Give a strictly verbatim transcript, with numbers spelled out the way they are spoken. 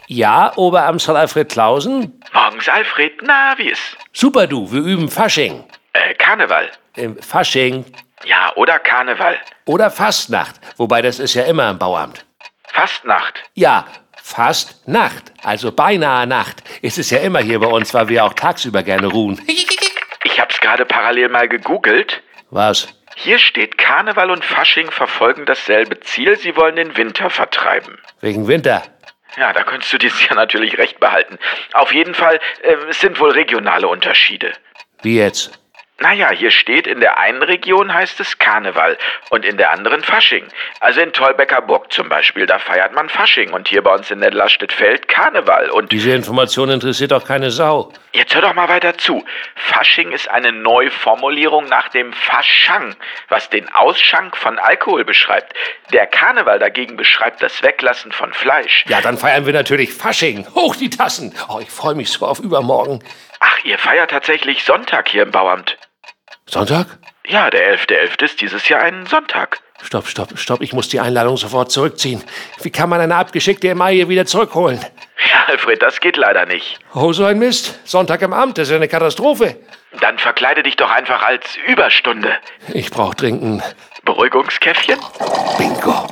Ja, Oberamtsrat Alfred Clausen? Morgens, Alfred. Na, wie ist? Super, du, wir üben Fasching. Äh, Karneval. Ähm, Fasching. Ja, oder Karneval. Oder Fastnacht, wobei das ist ja immer im Bauamt. Fastnacht. Ja, Fastnacht, also beinahe Nacht. Ist es ja immer hier bei uns, weil wir auch tagsüber gerne ruhen. Ich hab's gerade parallel mal gegoogelt. Was? Hier steht, Karneval und Fasching verfolgen dasselbe Ziel. Sie wollen den Winter vertreiben. Wegen Winter? Ja, da könntest du dieses Jahr natürlich recht behalten. Auf jeden Fall, äh, es sind wohl regionale Unterschiede. Wie jetzt? Naja, hier steht, in der einen Region heißt es Karneval und in der anderen Fasching. Also in Tolbecker Burg zum Beispiel, da feiert man Fasching und hier bei uns in der Lastedfeld Karneval. Und diese Information interessiert doch keine Sau. Jetzt hör doch mal weiter zu. Fasching ist eine Neuformulierung nach dem Faschang, was den Ausschank von Alkohol beschreibt. Der Karneval dagegen beschreibt das Weglassen von Fleisch. Ja, dann feiern wir natürlich Fasching. Hoch die Tassen. Oh, ich freue mich so auf übermorgen. Ach, ihr feiert tatsächlich Sonntag hier im Bauamt. Sonntag? Ja, der elfte elfte ist dieses Jahr ein Sonntag. Stopp, stopp, stopp. Ich muss die Einladung sofort zurückziehen. Wie kann man eine abgeschickte Emaille wieder zurückholen? Ja, Alfred, das geht leider nicht. Oh, so ein Mist. Sonntag im Amt, das ist ja eine Katastrophe. Dann verkleide dich doch einfach als Überstunde. Ich brauch dringend ein Beruhigungskäffchen? Bingo.